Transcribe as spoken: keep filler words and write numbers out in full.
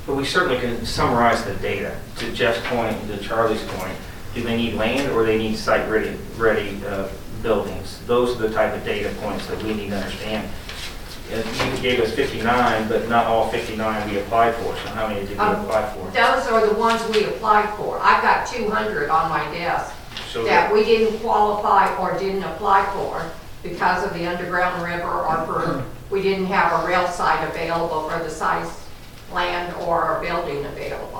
But we certainly can summarize the data. To Jeff's point, to Charlie's point, do they need land or they need site-ready ready, uh, buildings? Those are the type of data points that we need to understand. And you gave us fifty-nine, but not all fifty-nine we applied for. So how many did we Um, apply for? Those are the ones we applied for. I've got two hundred on my desk So that we didn't qualify or didn't apply for because of the underground river, or for, we didn't have a rail site available for the size land or a building available.